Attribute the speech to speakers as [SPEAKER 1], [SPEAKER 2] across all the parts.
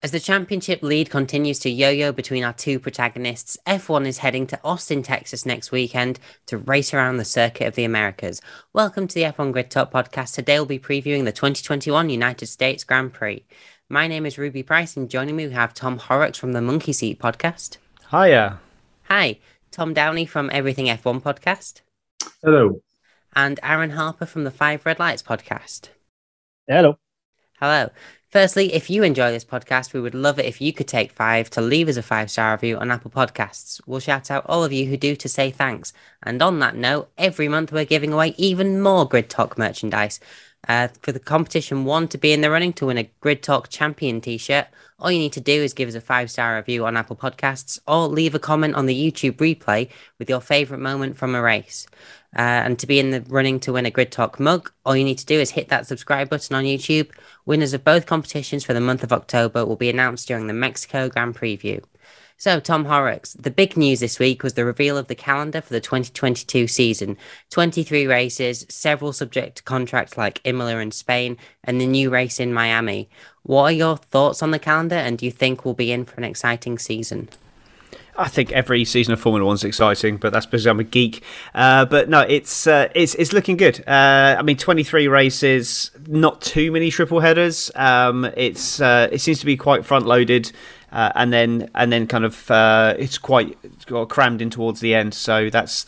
[SPEAKER 1] As the championship lead continues to yo-yo between our two protagonists, F1 is heading to Austin, Texas next weekend to race around the circuit of the Americas. Welcome to the F1 Grid Talk podcast. Today we'll be previewing the 2021 United States Grand Prix. My name is Ruby Price, and joining me we have Tom Horrocks from the Monkey Seat podcast.
[SPEAKER 2] Hiya.
[SPEAKER 1] Hi. Tom Downey from Everything F1 podcast.
[SPEAKER 3] Hello.
[SPEAKER 1] And Aaron Harper from the Five Red Lights podcast.
[SPEAKER 3] Hello.
[SPEAKER 1] Hello. Firstly, if you enjoy this podcast, we would love it if you could take 5 to leave us a 5-star review on Apple Podcasts. We'll shout out all of you who do to say thanks. And on that note, every month we're giving away even more Grid Talk merchandise. For the competition 1 to be in the running to win a Grid Talk Champion t-shirt, all you need to do is give us a 5-star review on Apple Podcasts or leave a comment on the YouTube replay with your favourite moment from a race. And to be in the running to win a Grid Talk mug, all you need to do is hit that subscribe button on YouTube. Winners of both competitions for the month of October will be announced during the Mexico Grand Preview. So, Tom Horrocks, the big news this week was the reveal of the calendar for the 2022 season. 23 races, several subject to contracts like Imola in Spain, and the new race in Miami. What are your thoughts on the calendar, and do you think we'll be in for an exciting season?
[SPEAKER 2] I think every season of Formula One's exciting, but that's because I'm a geek. But no, it's looking good. 23 races, not too many triple headers. It seems to be quite front loaded, and then kind of it's quite crammed in towards the end. So that's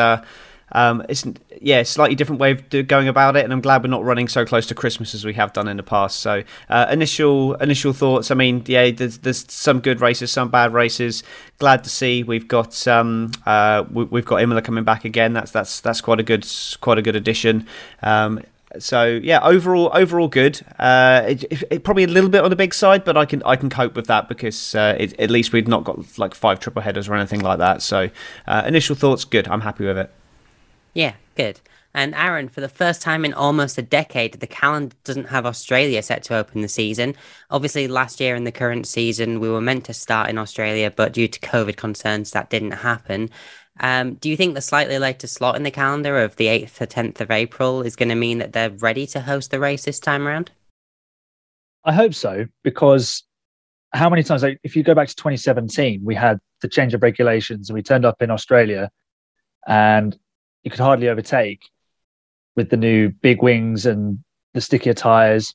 [SPEAKER 2] it's slightly different way of going about it, and I'm glad we're not running so close to Christmas as we have done in the past. So initial thoughts. I mean, yeah, there's some good races, some bad races. Glad to see we've got Imola coming back again. That's quite a good addition. So yeah, overall good. It probably a little bit on the big side, but I can cope with that because at least we've not got like 5 triple headers or anything like that. So initial thoughts, good. I'm happy with it.
[SPEAKER 1] Yeah, good. And Aaron, for the first time in almost a decade, the calendar doesn't have Australia set to open the season. Obviously, last year in the current season, we were meant to start in Australia, but due to COVID concerns, that didn't happen. Do you think the slightly later slot in the calendar of the 8th to 10th of April is going to mean that they're ready to host the race this time around?
[SPEAKER 3] I hope so, because how many times, like, if you go back to 2017, we had the change of regulations and we turned up in Australia and you could hardly overtake with the new big wings and the stickier tyres.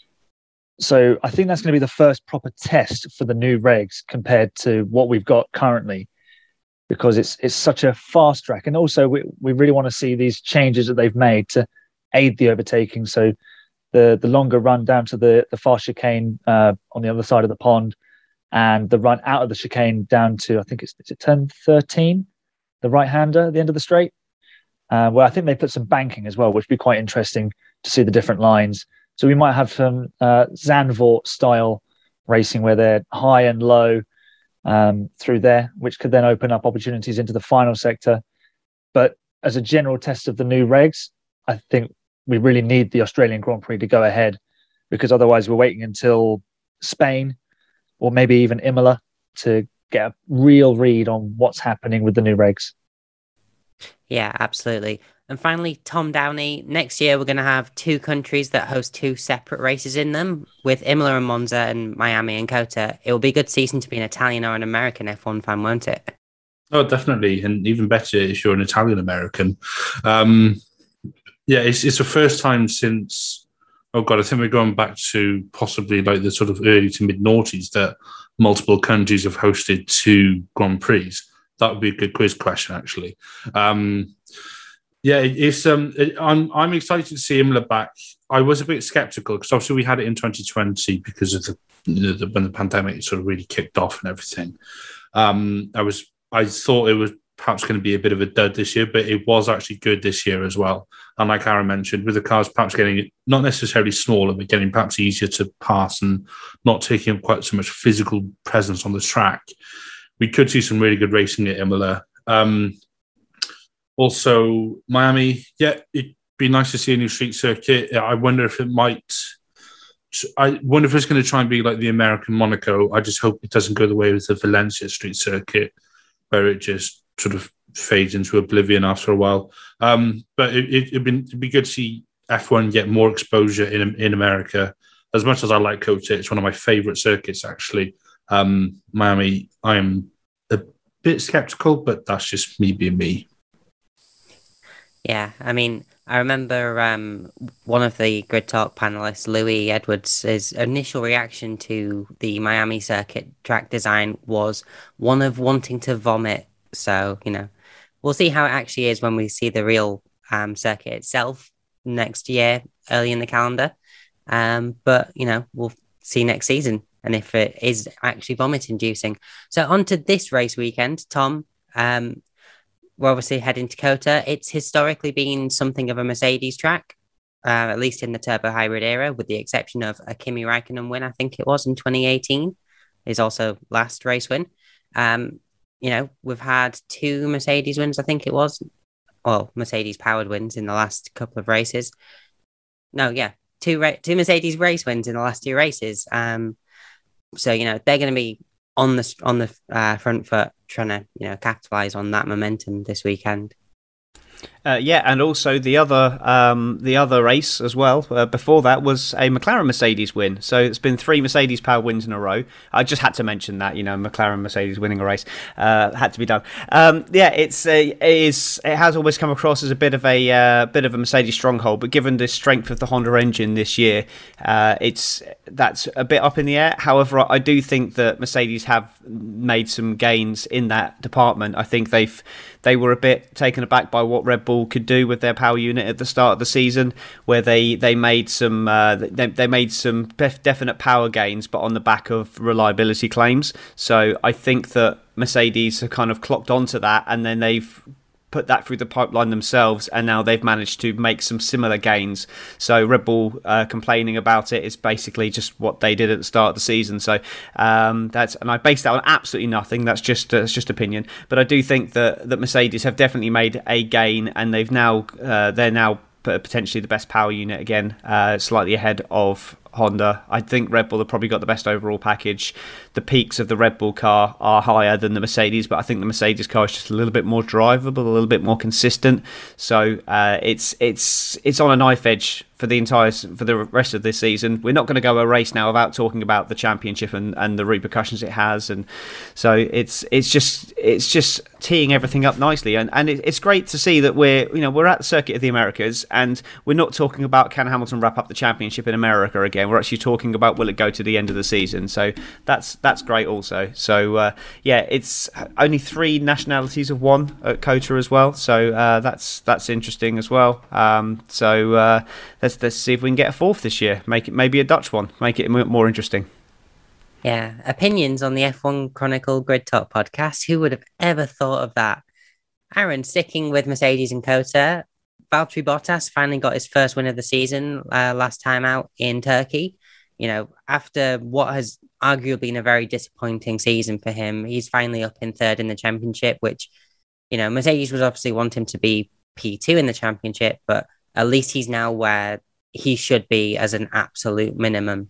[SPEAKER 3] So I think that's going to be the first proper test for the new regs compared to what we've got currently, because it's such a fast track. And also we really want to see these changes that they've made to aid the overtaking. So the longer run down to the fast chicane on the other side of the pond, and the run out of the chicane down to, I think it's turn 13, the right-hander at the end of the straight. Where I think they put some banking as well, which would be quite interesting to see the different lines. So we might have some Zandvoort style racing where they're high and low through there, which could then open up opportunities into the final sector. But as a general test of the new regs, I think we really need the Australian Grand Prix to go ahead, because otherwise we're waiting until Spain or maybe even Imola to get a real read on what's happening with the new regs.
[SPEAKER 1] Yeah, absolutely. And finally, Tom Downey, next year we're going to have 2 countries that host 2 separate races in them, with Imola and Monza and Miami and COTA. It will be a good season to be an Italian or an American F1 fan, won't it?
[SPEAKER 4] Oh, definitely. And even better if you're an Italian-American. It's the first time since, I think we're going back to possibly like the sort of early to mid-noughties that multiple countries have hosted 2 Grand Prix. That would be a good quiz question, actually. I'm excited to see Imola back. I was a bit skeptical because obviously we had it in 2020 because of when the pandemic sort of really kicked off and everything. I thought it was perhaps going to be a bit of a dud this year, but it was actually good this year as well. And like Aaron mentioned, with the cars perhaps getting not necessarily smaller, but getting perhaps easier to pass and not taking up quite so much physical presence on the track, we could see some really good racing at Imola. Also, Miami, it'd be nice to see a new street circuit. I wonder if it's going to try and be like the American Monaco. I just hope it doesn't go the way with the Valencia street circuit, where it just sort of fades into oblivion after a while. But it'd be good to see F1 get more exposure in America. as much as I like COTA, it's one of my favorite circuits, actually. Miami, I'm a bit skeptical, but that's just me being me.
[SPEAKER 1] Yeah, I mean, I remember one of the Grid Talk panelists, Louis Edwards, his initial reaction to the Miami circuit track design was one of wanting to vomit. So, we'll see how it actually is when we see the real circuit itself next year, early in the calendar. But, we'll see next season and if it is actually vomit inducing. So on to this race weekend, Tom. We're obviously heading to COTA. It's historically been something of a Mercedes track, at least in the turbo hybrid era, with the exception of a Kimi Raikkonen win, I think it was in 2018, his also last race win. We've had 2 Mercedes wins, I think it was. Well, Mercedes powered wins in the last couple of races. No, yeah, two Mercedes race wins in the last 2 races. So they're going to be on the front foot, trying to capitalize on that momentum this weekend.
[SPEAKER 2] And also the other race as well. Before that was a McLaren Mercedes win. So it's been 3 Mercedes power wins in a row. I just had to mention that, McLaren Mercedes winning a race had to be done. It has always come across as a bit of a Mercedes stronghold, but given the strength of the Honda engine this year, that's a bit up in the air. However, I do think that Mercedes have made some gains in that department. I think they were a bit taken aback by what Red Bull could do with their power unit at the start of the season, where they made some definite power gains, but on the back of reliability claims. So I think that Mercedes have kind of clocked onto that, and then they've put that through the pipeline themselves, and now they've managed to make some similar gains. So Red Bull complaining about it is basically just what they did at the start of the season. So and I base that on absolutely nothing. That's just opinion. But I do think that Mercedes have definitely made a gain, and they're now potentially the best power unit again, slightly ahead of Honda. I think Red Bull have probably got the best overall package. The peaks of the Red Bull car are higher than the Mercedes, but I think the Mercedes car is just a little bit more drivable, a little bit more consistent. So it's on a knife edge for the rest of this season. We're not going to go a race now without talking about the championship and the repercussions it has, and so it's just teeing everything up nicely, and it's great to see that we're at the Circuit of the Americas, and we're not talking about can Hamilton wrap up the championship in America again. We're actually talking about will it go to the end of the season. So that's great also. So it's only 3 nationalities have won at COTA as well. So that's interesting as well. Let's see if we can get a 4th this year. Make it maybe a Dutch one. Make it more interesting.
[SPEAKER 1] Yeah, opinions on the F1 Chronicle Grid Talk podcast. Who would have ever thought of that? Aaron, sticking with Mercedes and COTA, Valtteri Bottas finally got his first win of the season last time out in Turkey. After what has arguably been a very disappointing season for him, he's finally up in 3rd in the championship, which, Mercedes was obviously wanting him to be P2 in the championship, but at least he's now where he should be as an absolute minimum.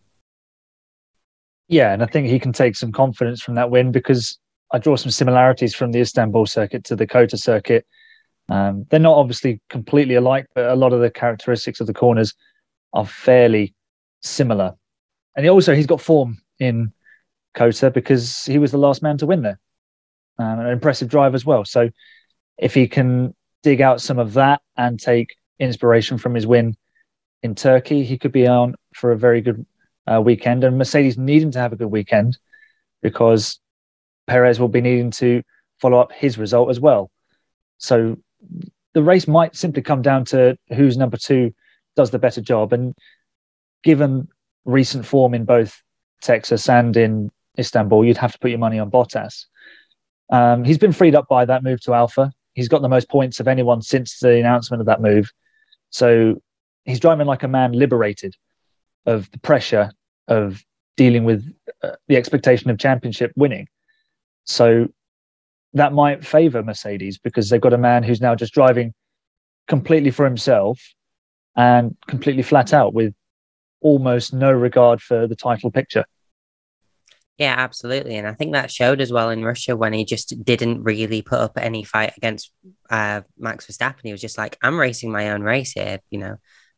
[SPEAKER 3] Yeah, and I think he can take some confidence from that win, because I draw some similarities from the Istanbul circuit to the COTA circuit. They're not obviously completely alike, but a lot of the characteristics of the corners are fairly similar. And he's got form in COTA because he was the last man to win there. An impressive drive as well. So if he can dig out some of that and take inspiration from his win in Turkey, he could be on for a very good weekend. And Mercedes need him to have a good weekend, because Perez will be needing to follow up his result as well. So the race might simply come down to who's number 2 does the better job. And given recent form in both Texas and in Istanbul, you'd have to put your money on Bottas. He's been freed up by that move to Alpha. He's got the most points of anyone since the announcement of that move. So he's driving like a man liberated of the pressure of dealing with the expectation of championship winning. So that might favour Mercedes, because they've got a man who's now just driving completely for himself and completely flat out with almost no regard for the title picture.
[SPEAKER 1] Yeah, absolutely. And I think that showed as well in Russia, when he just didn't really put up any fight against Max Verstappen. He was just like, I'm racing my own race here.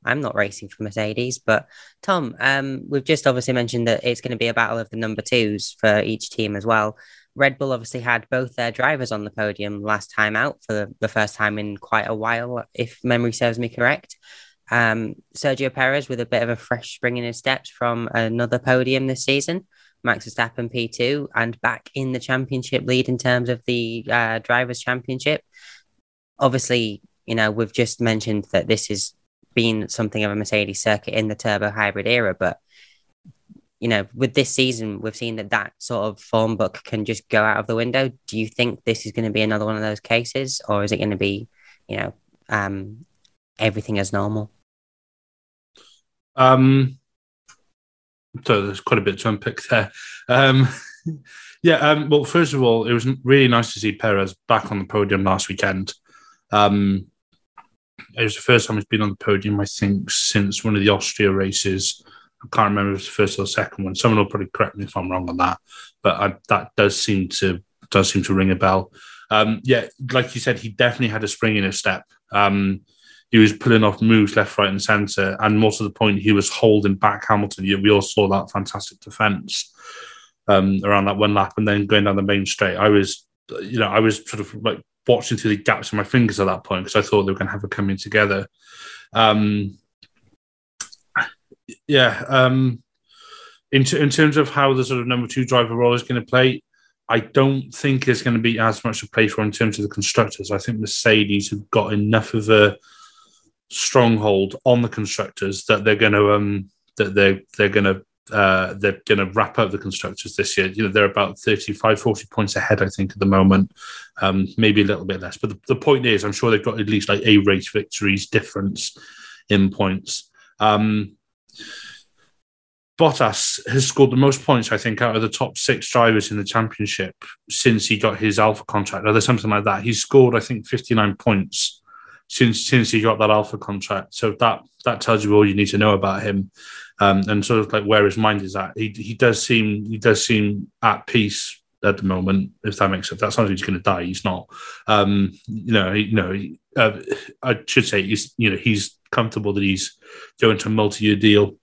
[SPEAKER 1] I'm not racing for Mercedes. But Tom, we've just obviously mentioned that it's going to be a battle of the number twos for each team as well. Red Bull obviously had both their drivers on the podium last time out for the first time in quite a while, if memory serves me correct. Sergio Perez with a bit of a fresh spring in his steps from another podium this season. Max Verstappen P2 and back in the championship lead in terms of the Drivers' Championship. Obviously, we've just mentioned that this has been something of a Mercedes circuit in the turbo hybrid era, but with this season, we've seen that sort of form book can just go out of the window. Do you think this is going to be another one of those cases, or is it going to be, everything as normal?
[SPEAKER 4] So there's quite a bit to unpick there. Well, first of all, it was really nice to see Perez back on the podium last weekend. It was the first time he's been on the podium, I think, since one of the Austria races. I can't remember if it was the first or the second one. Someone will probably correct me if I'm wrong on that, but that does seem to ring a bell. Like you said, he definitely had a spring in his step. He was pulling off moves left, right, and centre, and most of the point, he was holding back Hamilton. We all saw that fantastic defence around that one lap, and then going down the main straight. I was sort of like watching through the gaps in my fingers at that point because I thought they were going to have a coming together. In terms of how the sort of number two driver role is going to play, I don't think there's going to be as much to play for in terms of the constructors. I think Mercedes have got enough of a stronghold on the constructors that they're going to wrap up the constructors this year. They're about 40 points ahead, I think, at the moment, maybe a little bit less. But the point is, I'm sure they've got at least like a race victories difference in points. Bottas has scored the most points, I think, out of the top 6 drivers in the championship since he got his Alpha contract, or there's something like that. He's scored, I think, 59 points since he got that Alpha contract. So that tells you all you need to know about him, and sort of like where his mind is at. He does seem at peace at the moment, if that makes sense. That sounds like he's going to die. He's not. I should say he's comfortable that he's going to a multi-year deal.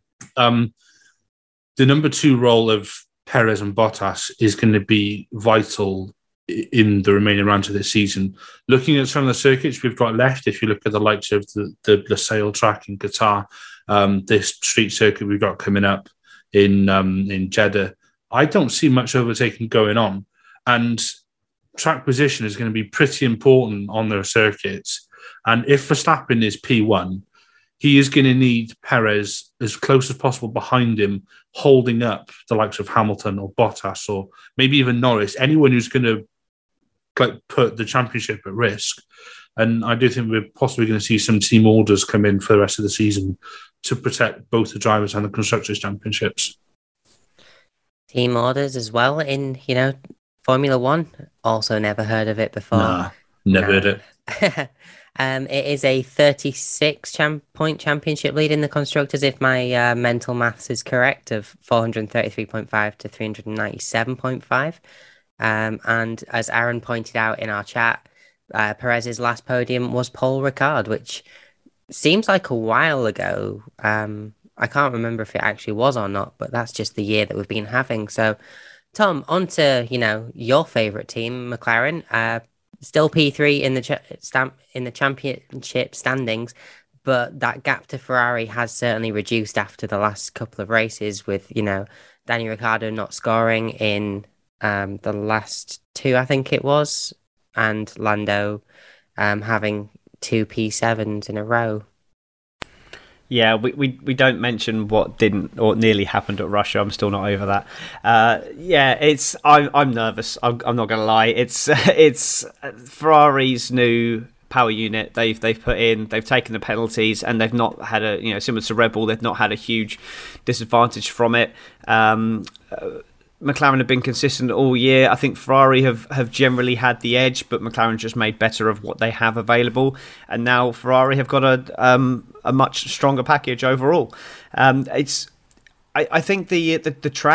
[SPEAKER 4] The number 2 role of Perez and Bottas is going to be vital in the remaining rounds of this season. Looking at some of the circuits we've got left, if you look at the likes of the Losail track in Qatar, this street circuit we've got coming up in Jeddah, I don't see much overtaking going on. And track position is going to be pretty important on those circuits. And if Verstappen is P1, he is going to need Perez as close as possible behind him, holding up the likes of Hamilton or Bottas or maybe even Norris, anyone who's going to put the championship at risk. And I do think we're possibly going to see some team orders come in for the rest of the season to protect both the drivers and the constructors' championships.
[SPEAKER 1] Team orders as well in, Formula One. Also never heard of it before.
[SPEAKER 4] Nah, never heard it.
[SPEAKER 1] It is a 36-point championship lead in the constructors, if my mental maths is correct, of 433.5 to 397.5. And as Aaron pointed out in our chat, Perez's last podium was Paul Ricard, which seems like a while ago. I can't remember if it actually was or not, but that's just the year that we've been having. So, Tom, on to, your favourite team, McLaren. Still P3 in the championship standings, but that gap to Ferrari has certainly reduced after the last couple of races with, Daniel Ricciardo not scoring in the last 2, I think it was, and Lando having 2 P7s in a row.
[SPEAKER 2] Yeah, we don't mention what didn't or nearly happened at Russia. I'm still not over that. I'm nervous. I'm not going to lie. It's Ferrari's new power unit. They've taken the penalties and they've not had similar to Red Bull. They've not had a huge disadvantage from it. McLaren have been consistent all year. I think Ferrari have generally had the edge, but McLaren just made better of what they have available. And now Ferrari have got a much stronger package overall. I think the track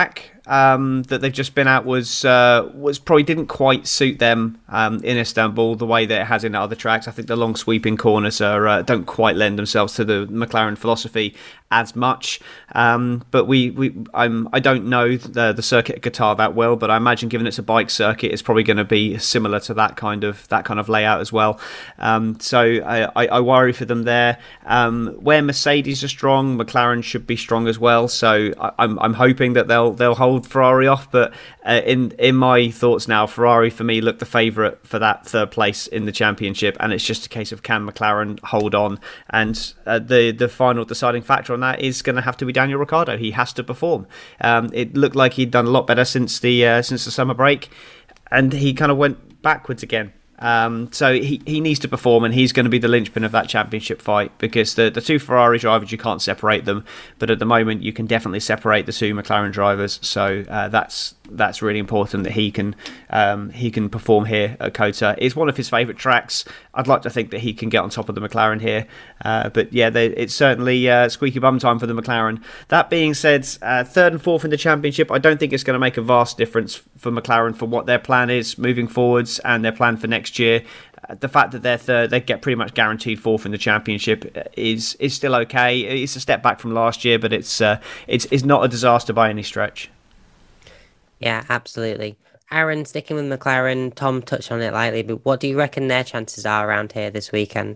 [SPEAKER 2] that they've just been at was probably didn't quite suit them in Istanbul the way that it has in other tracks. I think the long sweeping corners don't quite lend themselves to the McLaren philosophy as much. But I don't know the circuit at Qatar that well, but I imagine given it's a bike circuit, it's probably going to be similar to that kind of layout as well. So I worry for them there. Where Mercedes are strong, McLaren should be strong as well. So I'm hoping that they'll hold Ferrari off. But in my thoughts now, Ferrari for me look the favourite for that third place in the championship, and it's just a case of can McLaren hold on. And the final deciding factor on that is going to have to be Daniel Ricciardo. He has to perform. It looked like he'd done a lot better since the summer break, and he kind of went backwards again. So he needs to perform, and he's going to be the linchpin of that championship fight, because the two Ferrari drivers, you can't separate them, but at the moment you can definitely separate the two McLaren drivers. So that's really important that he can perform here at COTA. It's one of his favourite tracks. I'd like to think that he can get on top of the McLaren here, but yeah, it's certainly squeaky bum time for the McLaren. That being said, third and fourth in the championship, I don't think it's going to make a vast difference for McLaren for what their plan is moving forwards and their plan for next year. The fact that they're third, they get pretty much guaranteed fourth in the championship is still okay. It's a step back from last year, but it's not a disaster by any stretch.
[SPEAKER 1] Yeah, absolutely. Aaron, sticking with McLaren, Tom touched on it lightly, but what do you reckon their chances are around here this weekend?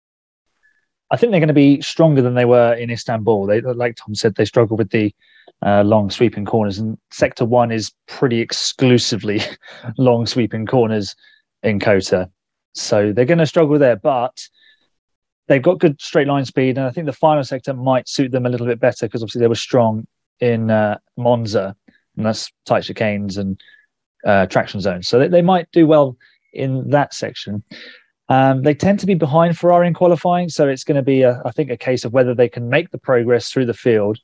[SPEAKER 3] I think they're going to be stronger than they were in Istanbul. They, like Tom said, they struggle with the long sweeping corners, and Sector 1 is pretty exclusively long sweeping corners in COTA. So they're going to struggle there, but they've got good straight line speed, and I think the final sector might suit them a little bit better, because obviously they were strong in Monza, and that's tight chicanes and traction zones. So they might do well in that section. They tend to be behind Ferrari in qualifying, so it's going to be, I think, a case of whether they can make the progress through the field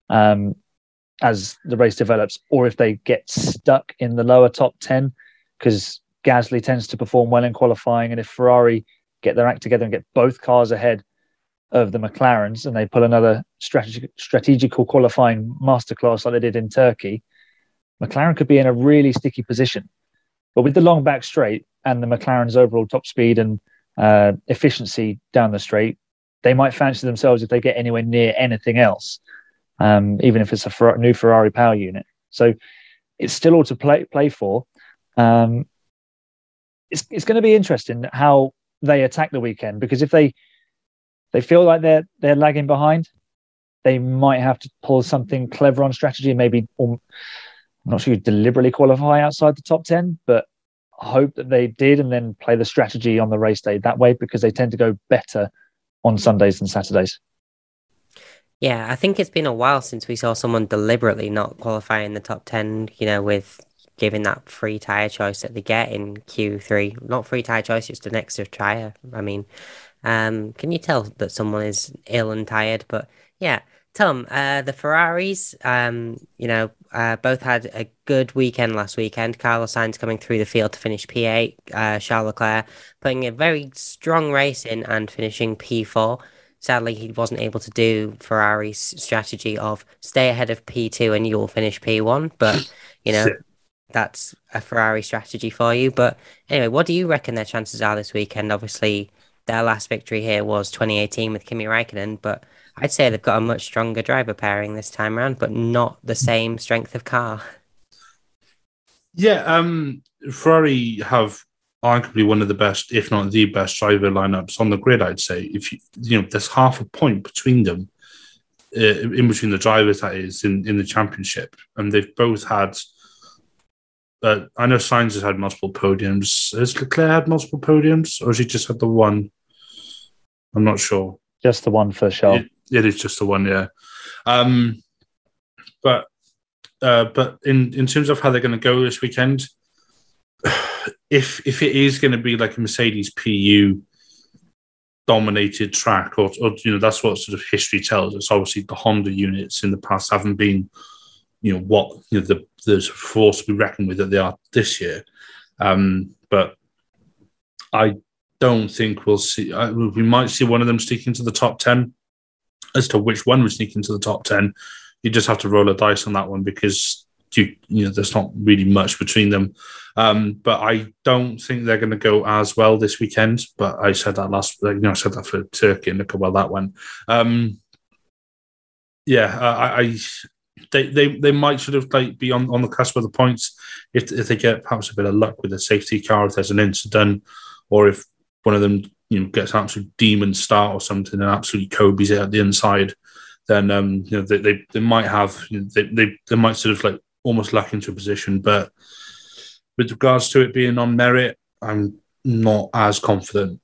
[SPEAKER 3] as the race develops, or if they get stuck in the lower top 10, because Gasly tends to perform well in qualifying, and if Ferrari get their act together and get both cars ahead of the McLarens, and they pull another strategical qualifying masterclass like they did in Turkey, McLaren could be in a really sticky position. But with the long back straight and the McLaren's overall top speed and efficiency down the straight, they might fancy themselves if they get anywhere near anything else, even if it's a new Ferrari power unit. So it's still all to play for. It's going to be interesting how they attack the weekend, because if they feel like they're lagging behind, they might have to pull something clever on strategy, maybe, I'm not sure you deliberately qualify outside the top 10, but I hope that they did, and then play the strategy on the race day that way, because they tend to go better on Sundays than Saturdays.
[SPEAKER 1] Yeah, I think it's been a while since we saw someone deliberately not qualify in the top 10, with giving that free tyre choice that they get in Q3. Not free tyre choice, it's an extra tyre. I mean, can you tell that someone is ill and tired? But yeah, Tom, the Ferraris, both had a good weekend last weekend. Carlos Sainz coming through the field to finish P8, Charles Leclerc putting a very strong race in and finishing P4. Sadly, he wasn't able to do Ferrari's strategy of stay ahead of P2 and you'll finish P1. But, that's a Ferrari strategy for you. But anyway, what do you reckon their chances are this weekend? Obviously, their last victory here was 2018 with Kimi Räikkönen, but I'd say they've got a much stronger driver pairing this time around, but not the same strength of car.
[SPEAKER 4] Yeah, Ferrari have arguably one of the best, if not the best, driver lineups on the grid. I'd say if there's half a point between them, in between the drivers, that is in the championship, and they've both had. I know Sainz has had multiple podiums. Has Leclerc had multiple podiums, or has he just had the one? I'm not sure.
[SPEAKER 3] Just the one for sure.
[SPEAKER 4] It is just the one, yeah. But in terms of how they're going to go this weekend, if it is going to be like a Mercedes PU dominated track, or that's what sort of history tells us. Obviously, the Honda units in the past haven't been, the force to be reckoned with that they are this year. But I don't think we'll see. We might see one of them sneak into the top 10. As to which one would sneak into the top 10, you just have to roll a dice on that one, because there's not really much between them. But I don't think they're going to go as well this weekend. But I said that I said that for Turkey, and look how well that went. They might sort of like be on the cusp of the points if they get perhaps a bit of luck with a safety car, if there's an incident, or if one of them gets an absolute demon start or something and absolutely Kobe's it at the inside. Then they might have they might sort of like almost luck into a position. But with regards to it being on merit, I'm not as confident.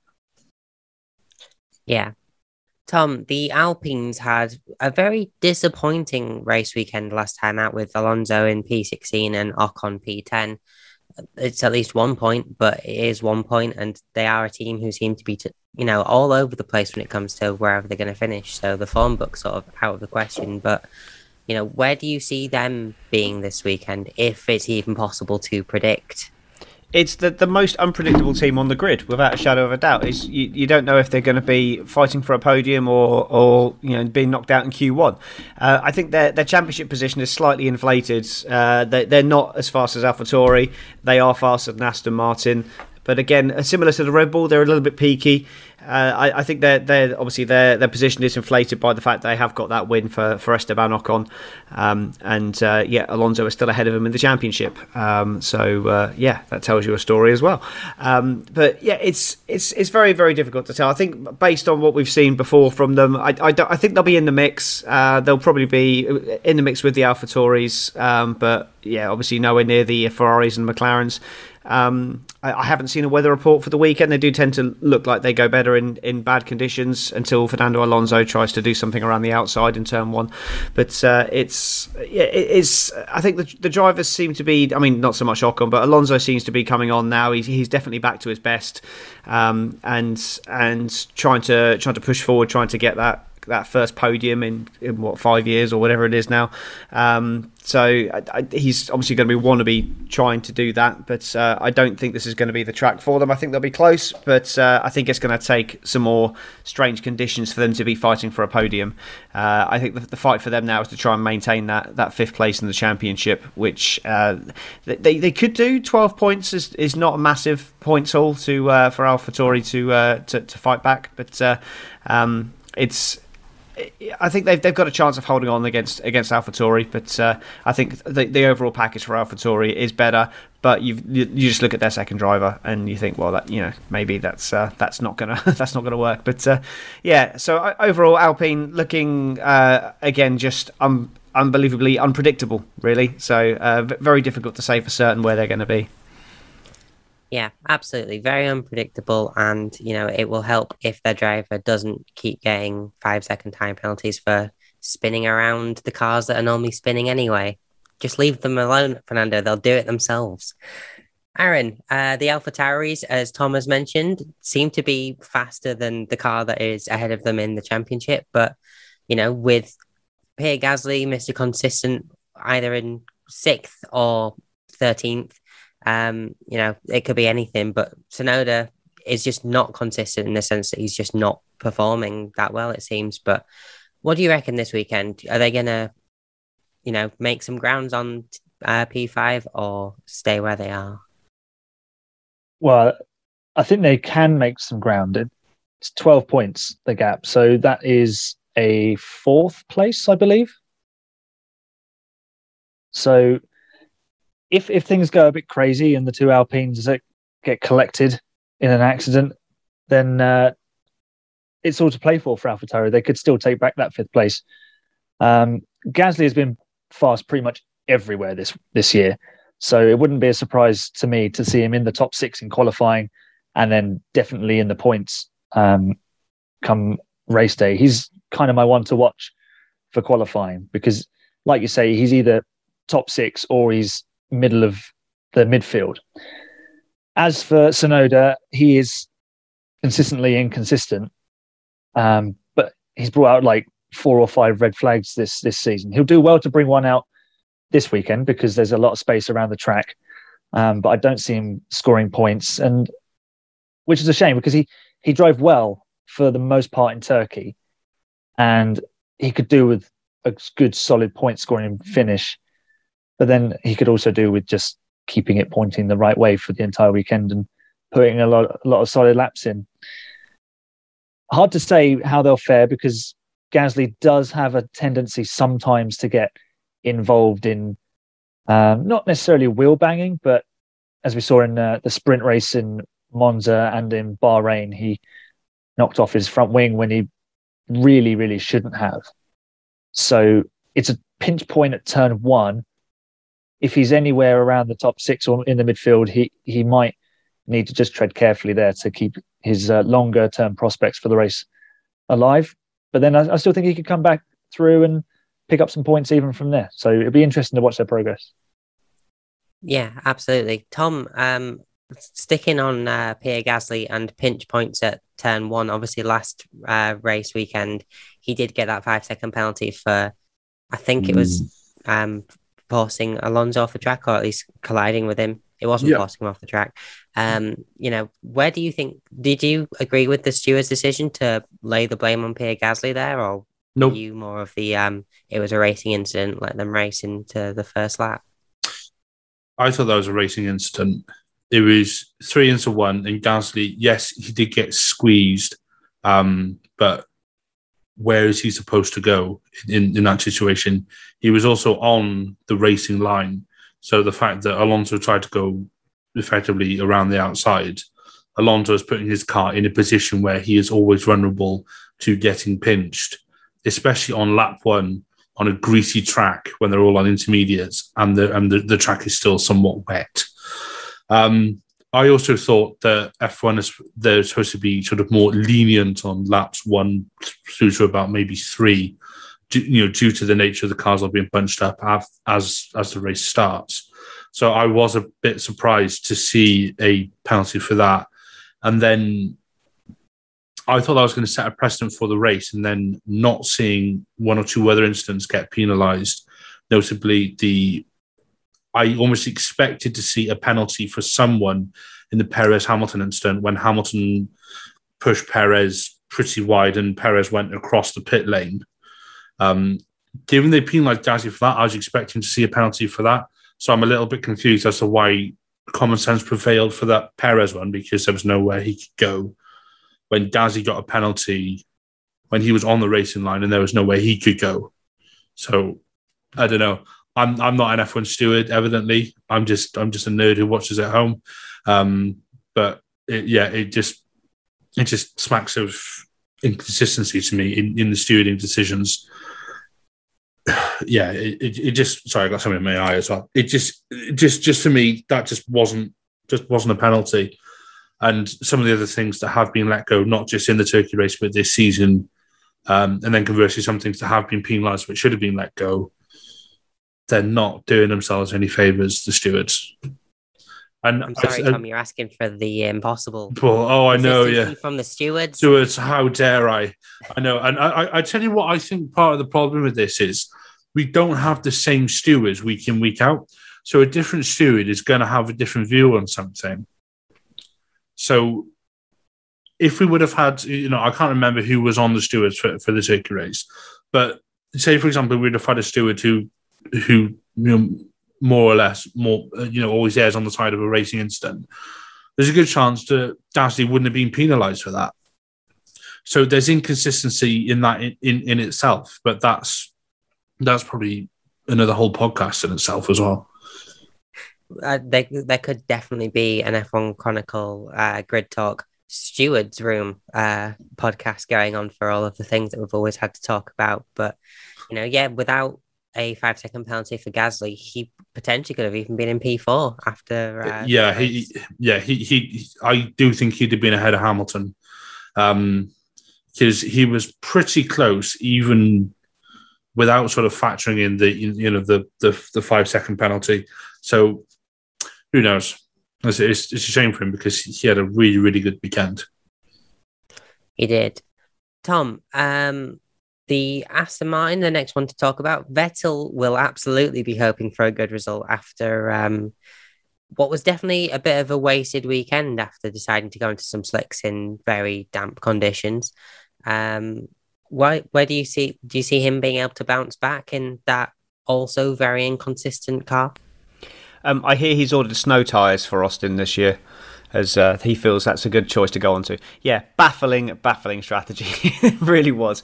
[SPEAKER 1] Yeah. Tom, the Alpines had a very disappointing race weekend last time out with Alonso in P16 and Ocon P10. It's at least 1 point, but it is 1 point, and they are a team who seem to be, all over the place when it comes to wherever they're going to finish. So the form book's sort of out of the question. But, where do you see them being this weekend, if it's even possible to predict?
[SPEAKER 2] It's the most unpredictable team on the grid, without a shadow of a doubt. You don't know if they're going to be fighting for a podium or being knocked out in Q1. I think their championship position is slightly inflated. They're not as fast as AlphaTauri. They are faster than Aston Martin. But again, similar to the Red Bull, they're a little bit peaky. I think they're obviously their position is inflated by the fact they have got that win for Esteban Ocon, Alonso is still ahead of him in the championship. That tells you a story as well. It's very, very difficult to tell. I think based on what we've seen before from them, I think they'll be in the mix. They'll probably be in the mix with the AlphaTauris, obviously nowhere near the Ferraris and McLarens. I haven't seen a weather report for the weekend. They do tend to look like they go better in bad conditions until Fernando Alonso tries to do something around the outside in turn one. But I think the drivers seem to be, not so much Ocon, but Alonso seems to be coming on now. He's definitely back to his best, and trying to push forward, trying to get that first podium in 5 years or whatever it is now. He's obviously going to be trying to do that, but I don't think this is going to be the track for them. I think they'll be close, but I think it's going to take some more strange conditions for them to be fighting for a podium. I think the fight for them now is to try and maintain that fifth place in the championship, which they could do. 12 points is not a massive points haul for AlphaTauri to fight back, but I think they've got a chance of holding on against AlphaTauri, but I think the overall package for AlphaTauri is better. But you just look at their second driver and you think, well, that maybe that's not gonna work. But so overall, Alpine looking again just unbelievably unpredictable, really. So very difficult to say for certain where they're going to be.
[SPEAKER 1] Yeah, absolutely. Very unpredictable. And, it will help if their driver doesn't keep getting 5-second time penalties for spinning around the cars that are normally spinning anyway. Just leave them alone, Fernando. They'll do it themselves. Aaron, the AlphaTauris, as Tom has mentioned, seem to be faster than the car that is ahead of them in the championship. But, with Pierre Gasly, Mr. Consistent, either in 6th or 13th, it could be anything, but Tsunoda is just not consistent in the sense that he's just not performing that well, it seems. But what do you reckon this weekend? Are they going to, make some grounds on P5 or stay where they are?
[SPEAKER 3] Well, I think they can make some ground. It's 12 points, the gap. So that is a 4th place, I believe. So if things go a bit crazy and the two Alpines get collected in an accident, then it's all to play for AlphaTauri. They could still take back that 5th place. Gasly has been fast pretty much everywhere this year, so it wouldn't be a surprise to me to see him in the top 6 in qualifying, and then definitely in the points come race day. He's kind of my one to watch for qualifying because, like you say, he's either top 6 or he's middle of the midfield. As for Tsunoda, he is consistently inconsistent, but he's brought out like 4 or 5 red flags this season. He'll do well to bring one out this weekend because there's a lot of space around the track, but I don't see him scoring points, and which is a shame because he drove well for the most part in Turkey, and he could do with a good solid point scoring finish But then he could also do with just keeping it pointing the right way for the entire weekend and putting a lot of solid laps in. Hard to say how they'll fare because Gasly does have a tendency sometimes to get involved in not necessarily wheel banging, but as we saw in the sprint race in Monza and in Bahrain, he knocked off his front wing when he really, really shouldn't have. So it's a pinch point at turn 1. If he's anywhere around the top 6 or in the midfield, he might need to just tread carefully there to keep his longer term prospects for the race alive. But then I still think he could come back through and pick up some points even from there. So it'd be interesting to watch their progress.
[SPEAKER 1] Yeah, absolutely. Tom, sticking on Pierre Gasly and pinch points at turn 1, obviously last race weekend, he did get that 5-second penalty for, I think it was forcing Alonso off the track, or at least colliding with him. It wasn't forcing him off the track. Where do you think, did you agree with the steward's decision to lay the blame on Pierre Gasly there, or
[SPEAKER 4] Nope.
[SPEAKER 1] were you more of the, it was a racing incident, let them race into the first lap?
[SPEAKER 4] I thought that was a racing incident. It was 3-1, and Gasly, yes, he did get squeezed, but where is he supposed to go in that situation? He was also on the racing line. So the fact that Alonso tried to go effectively around the outside, Alonso is putting his car in a position where he is always vulnerable to getting pinched, especially on lap 1 on a greasy track when they're all on intermediates and the track is still somewhat wet. I also thought that F1 they're supposed to be sort of more lenient on laps 1 through to about maybe 3, due to the nature of the cars all being bunched up as the race starts. So I was a bit surprised to see a penalty for that. And then I thought I was going to set a precedent for the race, and then not seeing 1 or 2 other incidents get penalised. Notably, I almost expected to see a penalty for someone in the Perez-Hamilton incident when Hamilton pushed Perez pretty wide and Perez went across the pit lane. Given they penalised Gasly for that, I was expecting to see a penalty for that. So I'm a little bit confused as to why common sense prevailed for that Perez one, because there was nowhere he could go. When Gasly got a penalty when he was on the racing line and there was nowhere he could go. So I don't know. I'm not an F1 steward, evidently. I'm just a nerd who watches at home. But it just smacks of inconsistency to me in the stewarding decisions. Yeah, it just, sorry, I got something in my eye as well. It just to me, that just wasn't a penalty. And some of the other things that have been let go, not just in the Turkey race, but this season, and then conversely, some things that have been penalised but should have been let go, they're not doing themselves any favours, the stewards. And
[SPEAKER 1] I'm sorry, Tom, you're asking for the impossible.
[SPEAKER 4] Well, I know, yeah.
[SPEAKER 1] From the stewards?
[SPEAKER 4] Stewards, how dare I? I know. And I tell you what, I think part of the problem with this is we don't have the same stewards week in, week out. So a different steward is going to have a different view on something. So if we would have had, I can't remember who was on the stewards for the Turkey race, but say, for example, we'd have had a steward who more or less, always errs on the side of a racing incident, there's a good chance that Gasly wouldn't have been penalised for that. So there's inconsistency in that in itself, but that's probably another whole podcast in itself as well.
[SPEAKER 1] There could definitely be an F1 Chronicle Grid Talk Stewards Room podcast going on for all of the things that we've always had to talk about. But, without a 5-second penalty for Gasly, he potentially could have even been in P4 after. I do think he'd have been ahead of Hamilton,
[SPEAKER 4] because he was pretty close, even without sort of factoring in the 5-second penalty. So who knows? It's a shame for him because he had a really, really good weekend.
[SPEAKER 1] He did. Tom, the Aston Martin, the next one to talk about, Vettel will absolutely be hoping for a good result after what was definitely a bit of a wasted weekend after deciding to go into some slicks in very damp conditions. Where do you see him being able to bounce back in that also very inconsistent car?
[SPEAKER 2] I hear he's ordered snow tyres for Austin this year, as he feels that's a good choice to go on to. Yeah, baffling strategy. It really was.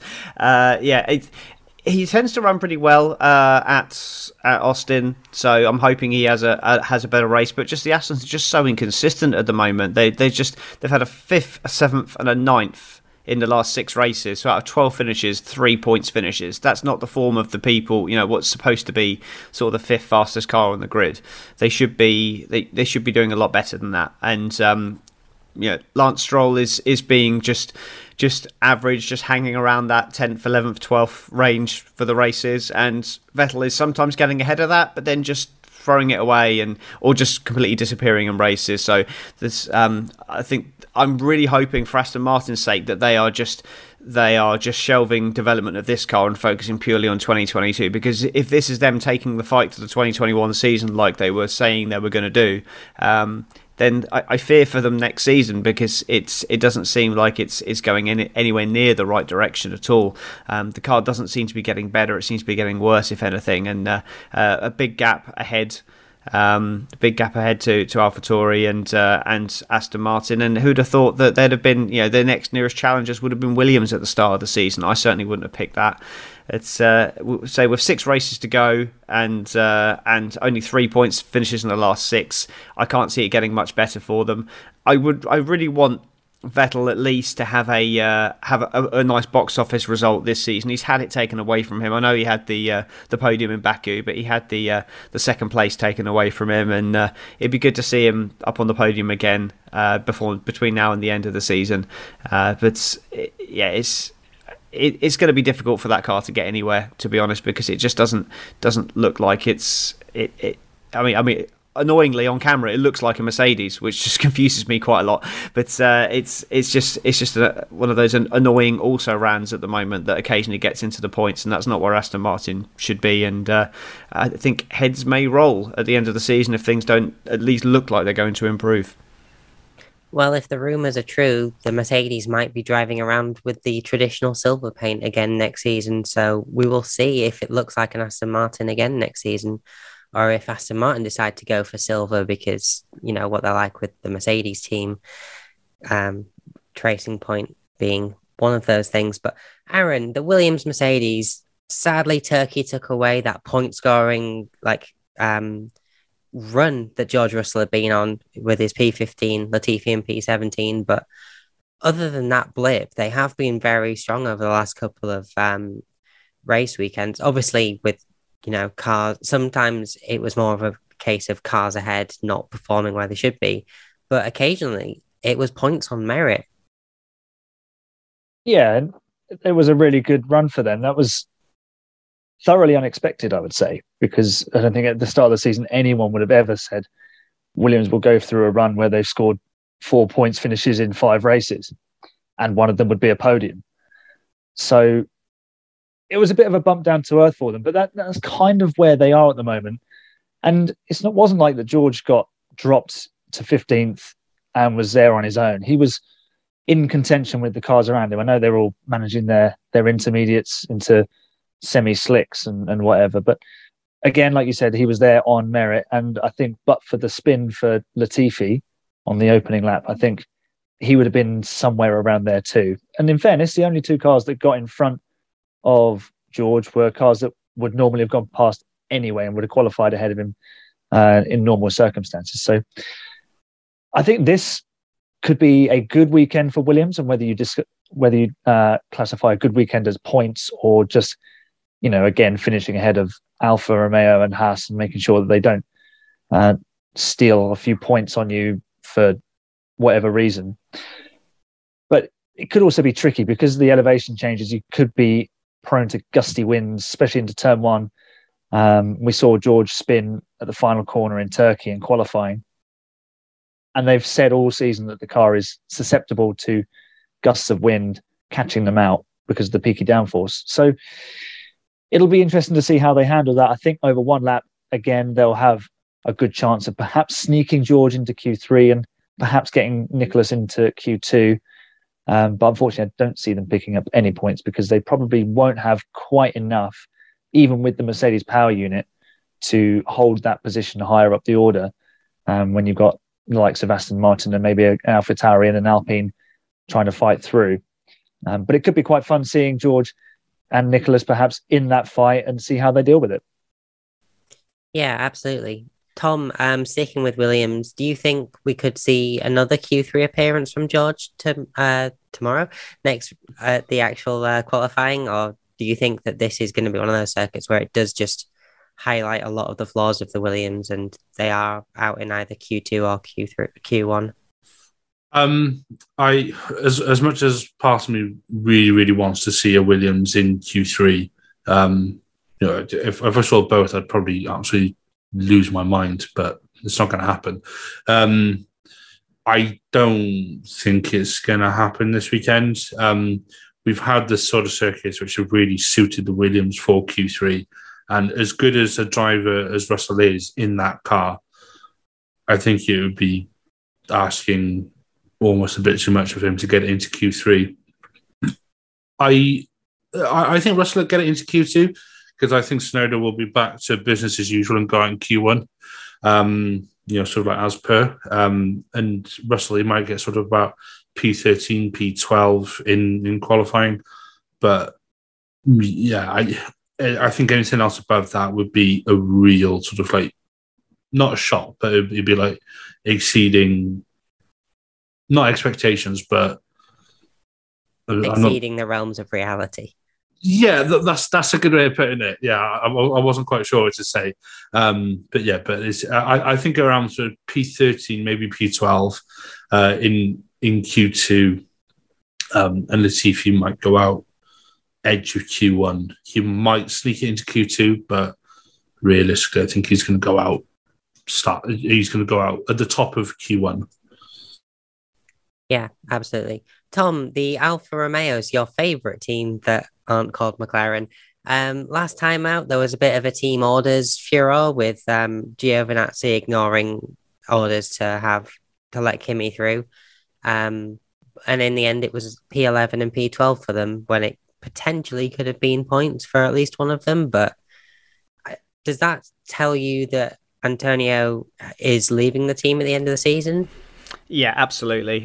[SPEAKER 2] He tends to run pretty well at Austin, so I'm hoping he has a better race. But just the Astons are just so inconsistent at the moment. They've had a 5th, a 7th, and a 9th in the last 6 races. So out of 12 finishes, 3 points finishes. That's not the form of the people, what's supposed to be sort of the 5th fastest car on the grid. They should be doing a lot better than that. And Lance Stroll is being just average, just hanging around that 10th, 11th, 12th range for the races. And Vettel is sometimes getting ahead of that, but then just throwing it away or just completely disappearing in races. So this, I think I'm really hoping for Aston Martin's sake that they are just shelving development of this car and focusing purely on 2022, because if this is them taking the fight to the 2021 season like they were saying they were going to do, then I fear for them next season, because it doesn't seem like it's going anywhere near the right direction at all. The car doesn't seem to be getting better; it seems to be getting worse, if anything, and a big gap ahead. To AlphaTauri and Aston Martin. And who'd have thought that there'd have been, their next nearest challengers would have been Williams at the start of the season? I certainly wouldn't have picked that. It's say with 6 races to go and only 3 points finishes in the last 6. I can't see it getting much better for them. I really want Vettel at least to have a nice box office result this season. He's had it taken away from him. I know he had the podium in Baku, but he had the second place taken away from him, and it'd be good to see him up on the podium again between now and the end of the season. It's going to be difficult for that car to get anywhere, to be honest, because it just doesn't look like it's. I mean. Annoyingly, on camera, it looks like a Mercedes, which just confuses me quite a lot. But it's just one of those annoying also-rans at the moment that occasionally gets into the points, and that's not where Aston Martin should be. And I think heads may roll at the end of the season if things don't at least look like they're going to improve.
[SPEAKER 1] Well, if the rumours are true, the Mercedes might be driving around with the traditional silver paint again next season. So we will see if it looks like an Aston Martin again next season, or if Aston Martin decide to go for silver because, what they're like with the Mercedes team, Racing Point being one of those things. But Aaron, the Williams Mercedes, sadly, Turkey took away that point scoring run that George Russell had been on with his P15, Latifi and P17. But other than that blip, they have been very strong over the last couple of race weekends. Obviously, with cars, sometimes it was more of a case of cars ahead not performing where they should be, but occasionally it was points on merit.
[SPEAKER 3] Yeah, and it was a really good run for them. That was thoroughly unexpected, I would say, because I don't think at the start of the season anyone would have ever said Williams will go through a run where they've scored 4 points finishes in 5 races, and one of them would be a podium. So it was a bit of a bump down to earth for them, but that's kind of where they are at the moment. And wasn't like that George got dropped to 15th and was there on his own. He was in contention with the cars around him. I know they're all managing their intermediates into semi-slicks and whatever. But again, like you said, he was there on merit. And I think, but for the spin for Latifi on the opening lap, I think he would have been somewhere around there too. And in fairness, the only 2 cars that got in front of George were cars that would normally have gone past anyway and would have qualified ahead of him in normal circumstances. So I think this could be a good weekend for Williams, and whether you classify a good weekend as points or just, again, finishing ahead of Alfa Romeo and Haas and making sure that they don't steal a few points on you for whatever reason. But it could also be tricky because of the elevation changes. You could be prone to gusty winds, especially into turn 1. We saw George spin at the final corner in Turkey in qualifying. And they've said all season that the car is susceptible to gusts of wind catching them out because of the peaky downforce. So it'll be interesting to see how they handle that. I think over 1 lap, again, they'll have a good chance of perhaps sneaking George into Q3 and perhaps getting Nicholas into Q2. But unfortunately, I don't see them picking up any points because they probably won't have quite enough even with the Mercedes power unit, to hold that position higher up the order when you've got the likes of Aston Martin and maybe an AlphaTauri and an Alpine trying to fight through. But it could be quite fun seeing George and Nicholas perhaps in that fight and see how they deal with it.
[SPEAKER 1] Yeah, absolutely. Tom, sticking with Williams, do you think we could see another Q3 appearance from George tomorrow, next the actual qualifying, or do you think that this is going to be one of those circuits where it does just highlight a lot of the flaws of the Williams and they are out in either Q2 or Q1?
[SPEAKER 4] I as much as part of me really, really wants to see a Williams in Q3, if I saw both, I'd probably absolutely lose my mind, but it's not going to happen. I don't think it's going to happen this weekend. We've had this sort of circuits which have really suited the Williams for Q3, and as good as a driver as Russell is in that car, I think it would be asking almost a bit too much of him to get it into Q3. I think Russell will get it into Q2 because I think Tsunoda will be back to business as usual and go out in Q1, sort of like as per. And Russell, he might get sort of about P13, P12 in qualifying. But yeah, I think anything else above that would be a real sort of like, not a shock, but it'd be like exceeding, not expectations, but
[SPEAKER 1] exceeding the realms of reality.
[SPEAKER 4] Yeah, that's a good way of putting it. Yeah, I wasn't quite sure what to say, but it's I think around sort of P13, maybe P12 in Q2, and Latifi might go out edge of Q1. He might sneak it into Q2, but realistically, I think he's going to go out. He's going to go out at the top of Q1.
[SPEAKER 1] Yeah, absolutely. Tom, the Alfa Romeos, your favourite team that aren't called McLaren. Last time out, there was a bit of a team orders furor with Giovinazzi ignoring orders to let Kimi through. And in the end, it was P11 and P12 for them when it potentially could have been points for at least one of them. But does that tell you that Antonio is leaving the team at the end of the season?
[SPEAKER 2] Yeah, absolutely.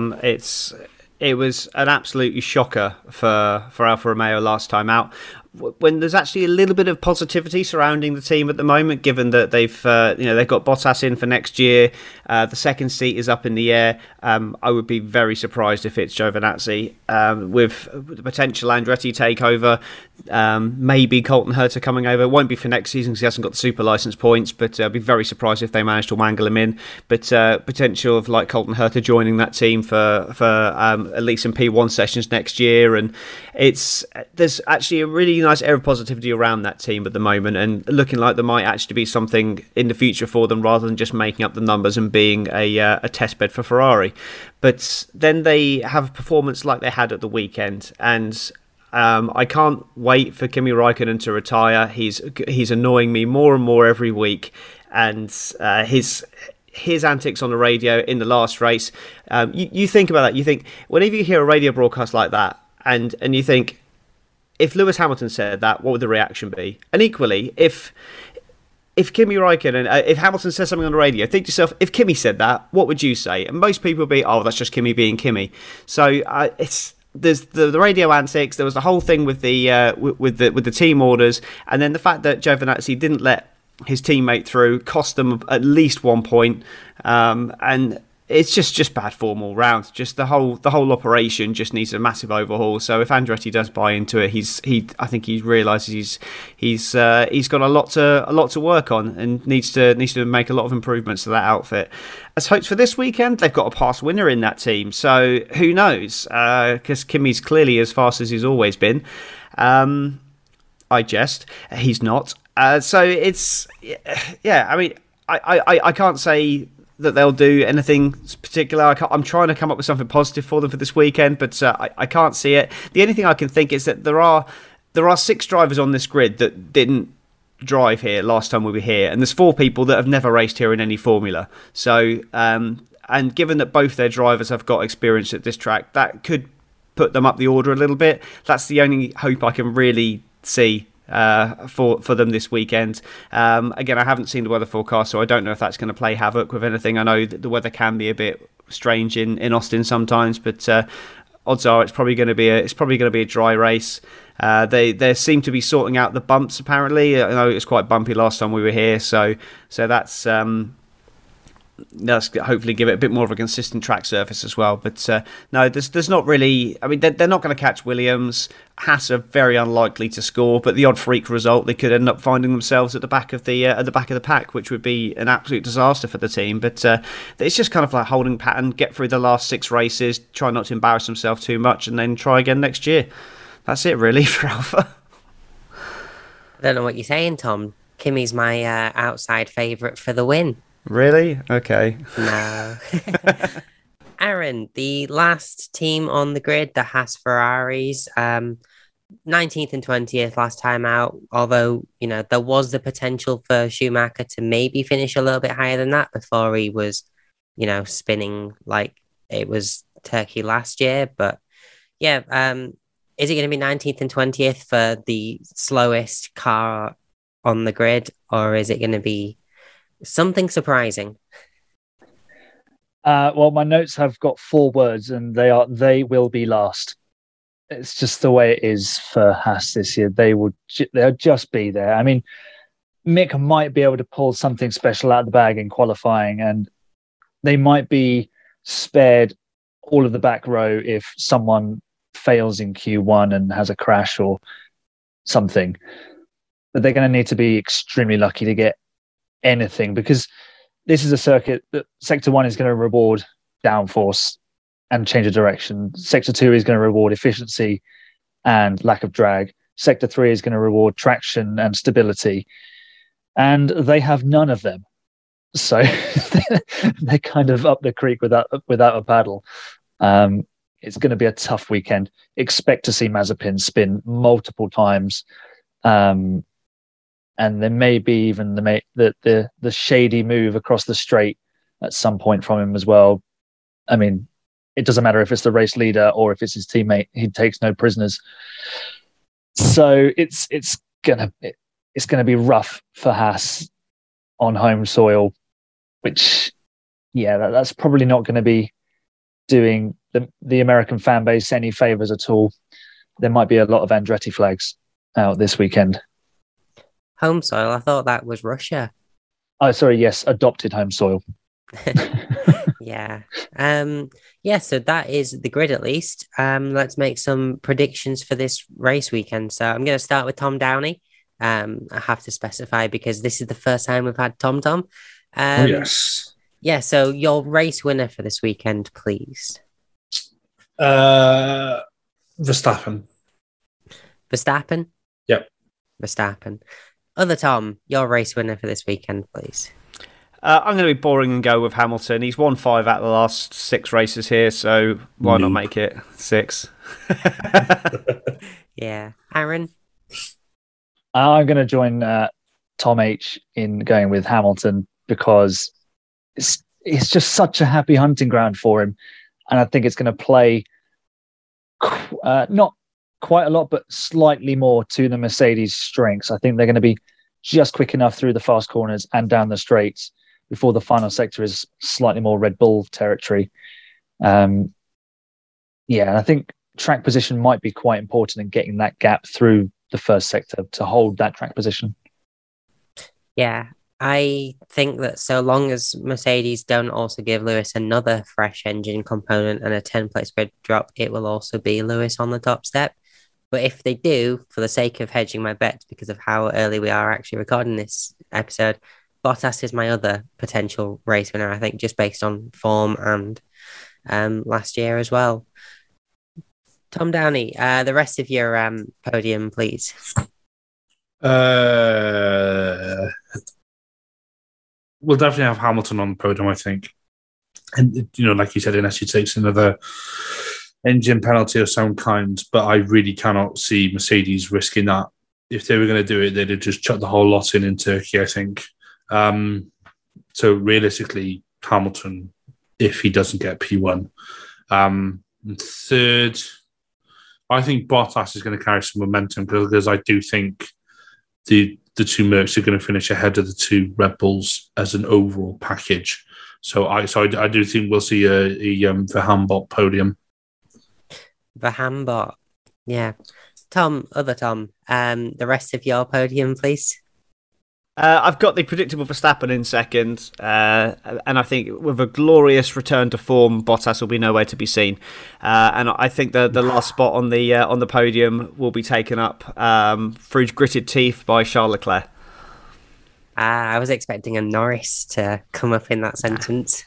[SPEAKER 2] It was an absolutely shocker for Alfa Romeo last time out, when there's actually a little bit of positivity surrounding the team at the moment, given that they've got Bottas in for next year. The second seat is up in the air. I would be very surprised if it's Giovinazzi. With the potential Andretti takeover, maybe Colton Herta coming over. It won't be for next season because he hasn't got the super license points, but I'd be very surprised if they manage to wangle him in. But potential of like Colton Herta joining that team for at least some P1 sessions next year, and there's actually a really nice air of positivity around that team at the moment, and looking like there might actually be something in the future for them rather than just making up the numbers and being a test bed for Ferrari. But then they have a performance like they had at the weekend, and I can't wait for Kimi Raikkonen to retire. He's annoying me more and more every week, and his antics on the radio in the last race. You think about that. You think whenever you hear a radio broadcast like that, and you think, if Lewis Hamilton said that, what would the reaction be? And equally, if Kimi Raikkonen, if Hamilton says something on the radio, think to yourself, if Kimi said that, what would you say? And most people would be, oh, that's just Kimi being Kimi. So there's the radio antics. There was the whole thing with the team orders, and then the fact that Giovinazzi didn't let his teammate through cost them at least 1 point, and it's just bad form all round. Just the whole operation just needs a massive overhaul. So if Andretti does buy into it, I think he realises he's got a lot to work on and needs to make a lot of improvements to that outfit. As hopes for this weekend, they've got a past winner in that team, so who knows? Because Kimi's clearly as fast as he's always been. I jest, he's not. So it's I mean, I can't say that they'll do anything particular. I'm trying to come up with something positive for them for this weekend, but I can't see it. The only thing I can think is that there are 6 drivers on this grid that didn't drive here last time we were here, and there's 4 people that have never raced here in any formula. So, and given that both their drivers have got experience at this track, that could put them up the order a little bit. That's the only hope I can really see for them this weekend. Again, I haven't seen the weather forecast, so I don't know if that's going to play havoc with anything. I know that the weather can be a bit strange in Austin sometimes, but odds are it's probably going to be a dry race. They seem to be sorting out the bumps. Apparently, I know it was quite bumpy last time we were here, so that's hopefully give it a bit more of a consistent track surface as well. But no, there's not really. I mean, they're not going to catch Williams. Haas are very unlikely to score, but the odd freak result, they could end up finding themselves at the back of the pack, which would be an absolute disaster for the team. But it's just kind of like holding pattern, get through the last 6 races, try not to embarrass themselves too much, and then try again next year. That's it, really, for Alpha.
[SPEAKER 1] I don't know what you're saying, Tom. Kimi's my outside favourite for the win.
[SPEAKER 2] Really? Okay.
[SPEAKER 1] No. Aaron, the last team on the grid, the Haas Ferraris, 19th and 20th last time out, although, there was the potential for Schumacher to maybe finish a little bit higher than that before he was, spinning like it was Turkey last year. But yeah, is it going to be 19th and 20th for the slowest car on the grid, or is it going to be something surprising?
[SPEAKER 3] Well, my notes have got 4 words, and they will be last. It's just the way it is for Haas this year. They'll just be there. I mean, Mick might be able to pull something special out of the bag in qualifying, and they might be spared all of the back row if someone fails in Q1 and has a crash or something. But they're going to need to be extremely lucky to get anything, because this is a circuit that Sector 1 is going to reward downforce and change of direction. Sector 2 is going to reward efficiency and lack of drag. Sector 3 is going to reward traction and stability. And they have none of them. So they're kind of up the creek without a paddle. It's going to be a tough weekend. Expect to see Mazepin spin multiple times. And there may be even the shady move across the straight at some point from him as well. I mean, it doesn't matter if it's the race leader or if it's his teammate; he takes no prisoners. So it's gonna be rough for Haas on home soil, which, that's probably not going to be doing the American fan base any favors at all. There might be a lot of Andretti flags out this weekend.
[SPEAKER 1] Home soil? I thought that was Russia.
[SPEAKER 3] Oh, sorry. Yes, adopted home soil.
[SPEAKER 1] Yeah. So that is the grid at least. Let's make some predictions for this race weekend. So I'm going to start with Tom Downey. I have to specify because this is the first time we've had Tom.
[SPEAKER 4] Yes.
[SPEAKER 1] Yeah, so your race winner for this weekend, please.
[SPEAKER 4] Verstappen.
[SPEAKER 1] Verstappen?
[SPEAKER 4] Yep.
[SPEAKER 1] Verstappen. Other Tom, your race winner for this weekend, please.
[SPEAKER 2] I'm going to be boring and go with Hamilton. He's won 5 out of the last 6 races here, so why not make it 6?
[SPEAKER 1] Yeah. Aaron?
[SPEAKER 3] I'm going to join Tom H in going with Hamilton because it's just such a happy hunting ground for him. And I think it's going to play not quite a lot, but slightly more to the Mercedes' strengths. I think they're going to be just quick enough through the fast corners and down the straights before the final sector is slightly more Red Bull territory. And I think track position might be quite important in getting that gap through the first sector to hold that track position.
[SPEAKER 1] Yeah, I think that so long as Mercedes don't also give Lewis another fresh engine component and a 10-place grid drop, it will also be Lewis on the top step. But if they do, for the sake of hedging my bets, because of how early we are actually recording this episode, Bottas is my other potential race winner, I think, just based on form and last year as well. Tom Downey, the rest of your podium, please.
[SPEAKER 4] We'll definitely have Hamilton on the podium, I think. And, like you said, unless he takes another engine penalty of some kind, but I really cannot see Mercedes risking that. If they were going to do it, they'd have just chucked the whole lot in Turkey, I think. So realistically, Hamilton, if he doesn't get P1. Third, I think Bottas is going to carry some momentum because I do think the two Mercs are going to finish ahead of the two Red Bulls as an overall package. So I do think we'll see a Verhambot podium.
[SPEAKER 1] Verhambot, yeah. Tom, the rest of your podium, please.
[SPEAKER 2] I've got the predictable Verstappen in second, and I think with a glorious return to form, Bottas will be nowhere to be seen. And I think the last spot on the podium will be taken up through gritted teeth by Charles Leclerc.
[SPEAKER 1] I was expecting a Norris to come up in that sentence.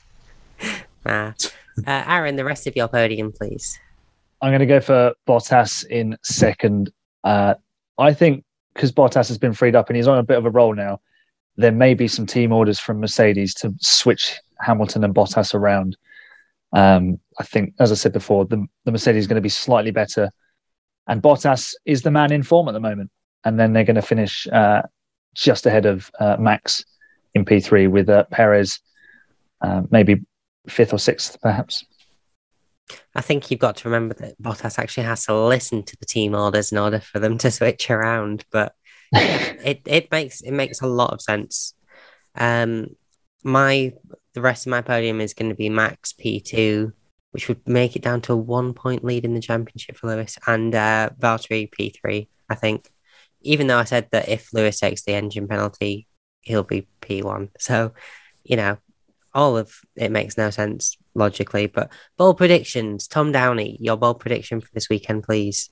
[SPEAKER 1] Aaron, the rest of your podium, please.
[SPEAKER 3] I'm going to go for Bottas in second. I think because Bottas has been freed up and he's on a bit of a roll now, there may be some team orders from Mercedes to switch Hamilton and Bottas around. I think, as I said before, the Mercedes is going to be slightly better, and Bottas is the man in form at the moment. And then they're going to finish just ahead of Max in P3 with Perez maybe 5th or 6th, perhaps.
[SPEAKER 1] I think you've got to remember that Bottas actually has to listen to the team orders in order for them to switch around. But yeah, it makes a lot of sense. The rest of my podium is going to be Max P2, which would make it down to a 1 point lead in the championship for Lewis, and Valtteri P3. I think, even though I said that if Lewis takes the engine penalty, he'll be P1. So, all of it makes no sense logically, but bold predictions. Tom Downey, your bold prediction for this weekend, please.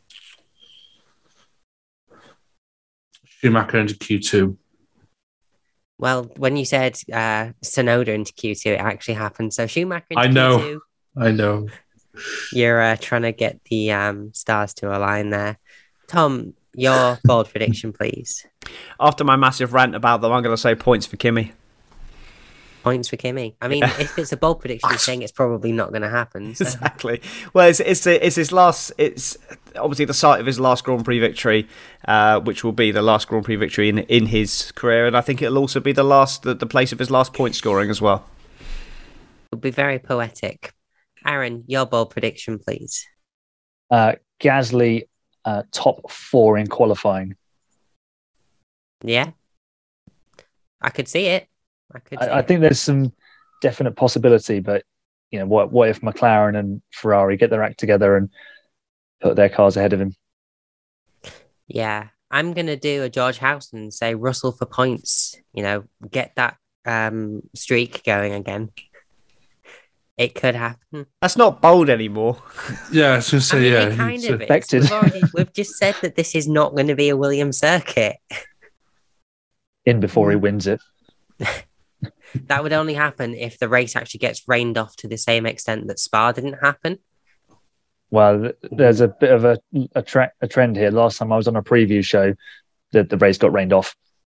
[SPEAKER 4] Schumacher into Q2.
[SPEAKER 1] Well, when you said Tsunoda into Q2, it actually happened. So Schumacher into Q2.
[SPEAKER 4] I know.
[SPEAKER 1] You're trying to get the stars to align there. Tom, your bold prediction, please.
[SPEAKER 2] After my massive rant about them, I'm going to say points for Kimi.
[SPEAKER 1] Points for Kimi. I mean, if it's a bold prediction, you're saying it's probably not going to happen. So.
[SPEAKER 2] Exactly. Well, it's his last. It's obviously the site of his last Grand Prix victory, which will be the last Grand Prix victory in his career, and I think it'll also be the place of his last point scoring as well.
[SPEAKER 1] It'll be very poetic. Aaron, your bold prediction, please.
[SPEAKER 3] Gasly top 4 in qualifying.
[SPEAKER 1] Yeah, I could see it.
[SPEAKER 3] I think there's some definite possibility, but what if McLaren and Ferrari get their act together and put their cars ahead of him?
[SPEAKER 1] Yeah, I'm gonna do a George House and say Russell for points. Get that streak going again. It could happen.
[SPEAKER 2] That's not bold anymore.
[SPEAKER 4] Yeah, I was going to say,
[SPEAKER 1] it kind of is. We've just said that this is not going to be a Williams circuit.
[SPEAKER 3] In before he wins it.
[SPEAKER 1] That would only happen if the race actually gets rained off to the same extent that Spa didn't happen.
[SPEAKER 3] Well, there's a bit of a trend here. Last time I was on a preview show, the race got rained off.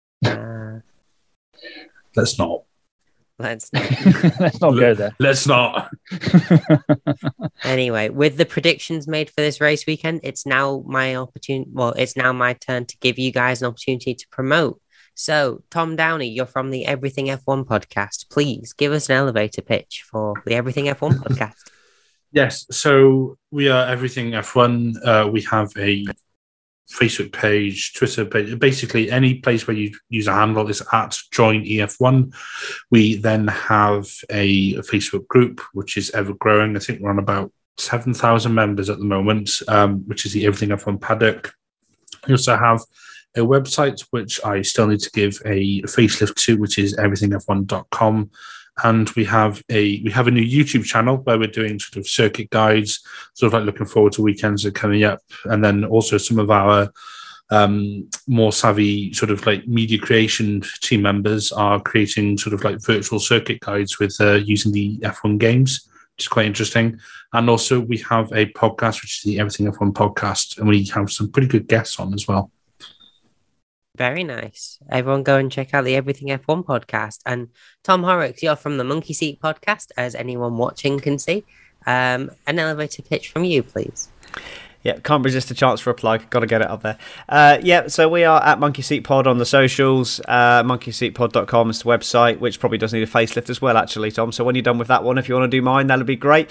[SPEAKER 4] Let's not.
[SPEAKER 3] Let's not go there.
[SPEAKER 4] Let's not.
[SPEAKER 1] Anyway, with the predictions made for this race weekend, it's now my opportunity. Well, it's now my turn to give you guys an opportunity to promote. So, Tom Downey, you're from the Everything F1 podcast. Please give us an elevator pitch for the Everything F1 podcast.
[SPEAKER 4] Yes, so we are Everything F1. We have a Facebook page, Twitter page, basically any place where you use a handle is at Join EF1. We then have a Facebook group, which is ever growing. I think we're on about 7,000 members at the moment, which is the Everything F1 Paddock. We also have a website, which I still need to give a facelift to, which is everythingf1.com. And we have a new YouTube channel where we're doing sort of circuit guides, sort of like looking forward to weekends that are coming up. And then also some of our more savvy sort of like media creation team members are creating sort of like virtual circuit guides with using the F1 games, which is quite interesting. And also we have a podcast, which is the Everything F1 podcast, and we have some pretty good guests on as well.
[SPEAKER 1] Very nice. Everyone go and check out the Everything F1 podcast. And Tom Horrocks, you're from the Monkey Seat podcast, as anyone watching can see. An elevator pitch from you, please.
[SPEAKER 2] Yeah, can't resist a chance for a plug. Got to get it up there. Yeah, so we are at Monkey Seat Pod on the socials. Monkeyseatpod.com is the website, which probably does need a facelift as well, actually, Tom. So when you're done with that one, if you want to do mine, that'll be great.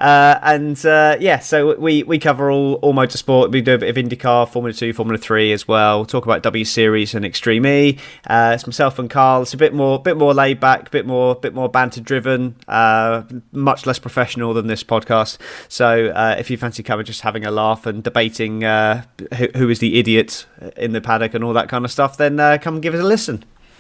[SPEAKER 2] Yeah, so we cover all motorsport. We do a bit of IndyCar, Formula 2, Formula 3 as well. Talk about W Series and Extreme E. It's myself and Carl. It's a bit more laid back, bit more banter driven, much less professional than this podcast. So if you fancy coming, just having a laugh and debating who is the idiot in the paddock and all that kind of stuff, then come and give us a listen.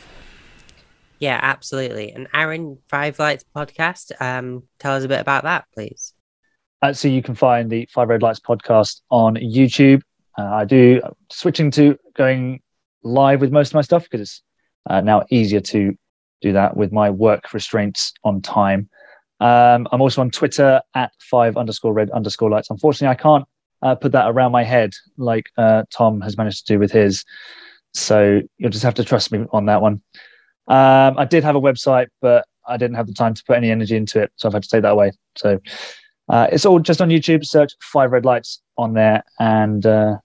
[SPEAKER 1] Yeah, absolutely. And Aaron, Five Lights podcast, tell us a bit about that, please.
[SPEAKER 3] So you can find the Five Red Lights podcast on YouTube. Switching to going live with most of my stuff because it's now easier to do that with my work restraints on time. I'm also on Twitter at 5_red_lights. Unfortunately, I can't put that around my head like Tom has managed to do with his. So you'll just have to trust me on that one. I did have a website, but I didn't have the time to put any energy into it. So I've had to take that away. So it's all just on YouTube. Search 5 Red Lights on there. And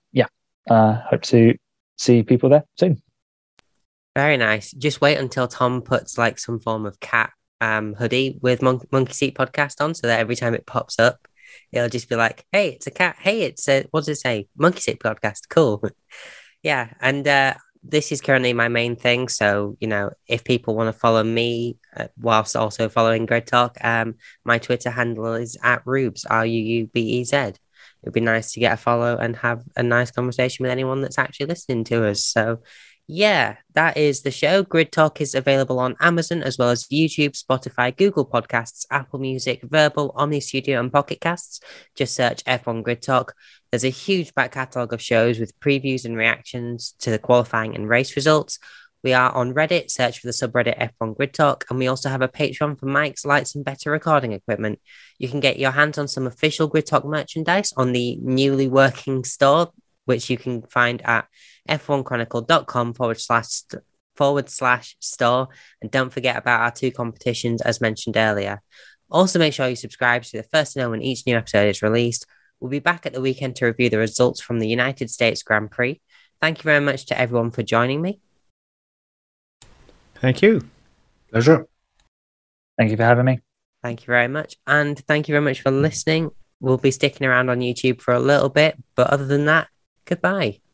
[SPEAKER 3] hope to see people there soon.
[SPEAKER 1] Very nice. Just wait until Tom puts like some form of cat hoodie with Monkey Seat podcast on, so that every time it pops up, it'll just be like, hey, it's a cat. Hey, it's a, what does it say? Monkey Seat podcast. Cool. Yeah. And this is currently my main thing. So, if people want to follow me whilst also following Grid Talk, my Twitter handle is @Rubes, RUUBEZ. It'd be nice to get a follow and have a nice conversation with anyone that's actually listening to us. So, yeah, that is the show. Grid Talk is available on Amazon as well as YouTube, Spotify, Google Podcasts, Apple Music, Verbal, Omni Studio, and Pocket Casts. Just search F1 Grid Talk. There's a huge back catalogue of shows with previews and reactions to the qualifying and race results. We are on Reddit, search for the subreddit F1 Grid Talk, and we also have a Patreon for mics, lights, and better recording equipment. You can get your hands on some official Grid Talk merchandise on the newly working store, which you can find at f1chronicle.com/store. And don't forget about our 2 competitions, as mentioned earlier. Also, make sure you subscribe to the first to know when each new episode is released. We'll be back at the weekend to review the results from the United States Grand Prix. Thank you very much to everyone for joining me.
[SPEAKER 2] Thank you.
[SPEAKER 4] Pleasure.
[SPEAKER 3] Thank you for having me.
[SPEAKER 1] Thank you very much. And thank you very much for listening. We'll be sticking around on YouTube for a little bit, but other than that, goodbye.